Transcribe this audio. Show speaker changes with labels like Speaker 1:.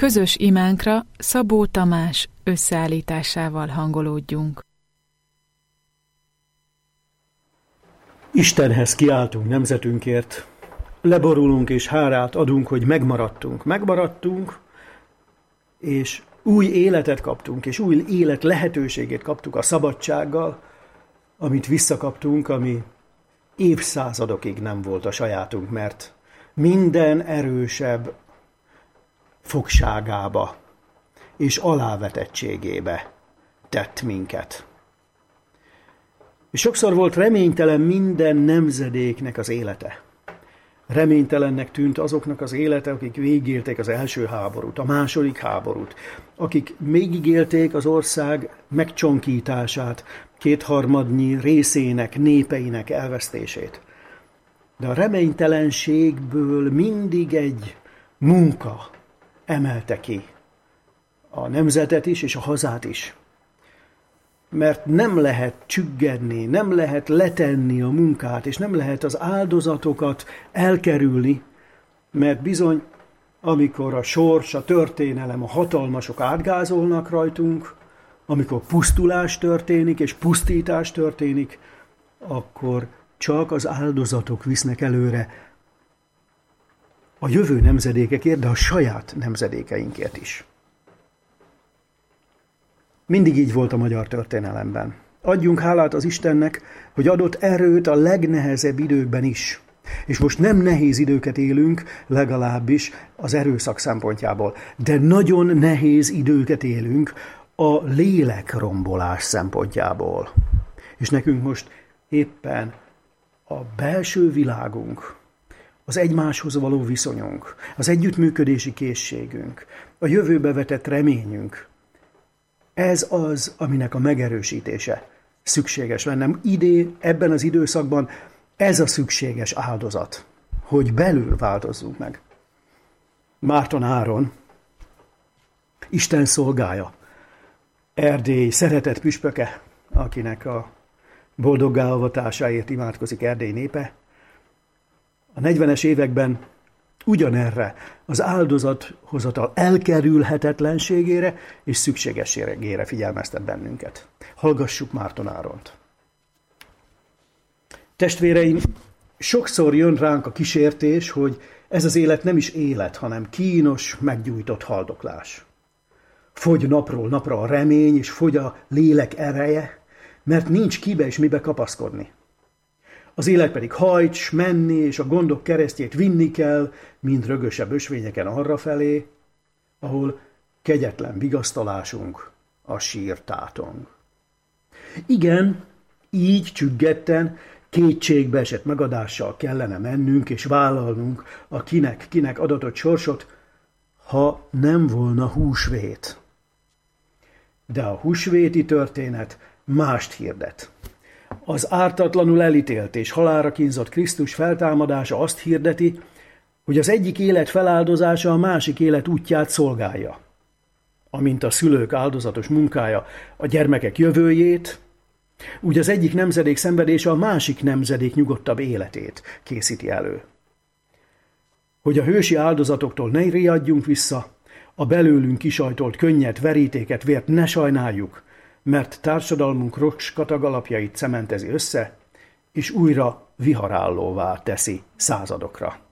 Speaker 1: Közös imánkra Szabó Tamás összeállításával hangolódjunk.
Speaker 2: Istenhez kiáltunk nemzetünkért, leborulunk és hálát adunk, hogy megmaradtunk, és új életet kaptunk, és új élet lehetőségét kaptuk a szabadsággal, amit visszakaptunk, ami évszázadokig nem volt a sajátunk, mert minden erősebb fogságába és alávetettségébe tett minket. És sokszor volt reménytelen minden nemzedéknek az élete. Reménytelennek tűnt azoknak az élete, akik végigélték az első háborút, a második háborút, akik végigélték az ország megcsonkítását, kétharmadnyi részének, népeinek elvesztését. De a reménytelenségből mindig egy munka emelte ki a nemzetet is és a hazát is. Mert nem lehet csüggedni, nem lehet letenni a munkát, és nem lehet az áldozatokat elkerülni, mert bizony, amikor a sors, a történelem, a hatalmasok átgázolnak rajtunk, amikor pusztulás történik és pusztítás történik, akkor csak az áldozatok visznek előre a jövő nemzedékekért, de a saját nemzedékeinkért is. Mindig így volt a magyar történelemben. Adjunk hálát az Istennek, hogy adott erőt a legnehezebb időkben is. És most nem nehéz időket élünk, legalábbis az erőszak szempontjából, de nagyon nehéz időket élünk a lélekrombolás szempontjából. És nekünk most éppen a belső világunk, az egymáshoz való viszonyunk, az együttműködési készségünk, a jövőbe vetett reményünk, ez az, aminek a megerősítése szükséges lenne. Ebben az időszakban ez a szükséges áldozat, hogy belül változzunk meg. Márton Áron, Isten szolgája, Erdély szeretett püspöke, akinek a boldoggá avatásáért imádkozik Erdély népe, a 40-es években ugyanerre az áldozathozatal elkerülhetetlenségére és szükségességére figyelmeztet bennünket. Hallgassuk Márton Áront. Testvéreim, sokszor jön ránk a kísértés, hogy ez az élet nem is élet, hanem kínos, meggyújtott haldoklás. Fogy napról napra a remény, és fogy a lélek ereje, mert nincs kibe és mibe kapaszkodni. Az élet pedig hajts, menni, és a gondok keresztjét vinni kell, mint rögösebb ösvényeken arrafelé, ahol kegyetlen vigasztalásunk a sír tátong. Igen, így csüggetten, kétségbe esett megadással kellene mennünk és vállalnunk a kinek adatott sorsot, ha nem volna húsvét. De a húsvéti történet mást hirdet. Az ártatlanul elítélt és halálra kínzott Krisztus feltámadása azt hirdeti, hogy az egyik élet feláldozása a másik élet útját szolgálja. Amint a szülők áldozatos munkája a gyermekek jövőjét, úgy az egyik nemzedék szenvedése a másik nemzedék nyugodtabb életét készíti elő. Hogy a hősi áldozatoktól ne riadjunk vissza, a belőlünk kisajtolt könnyet, verítéket, vért ne sajnáljuk, mert társadalmunk rocskatag alapjait cementezi össze, és újra viharállóvá teszi századokra.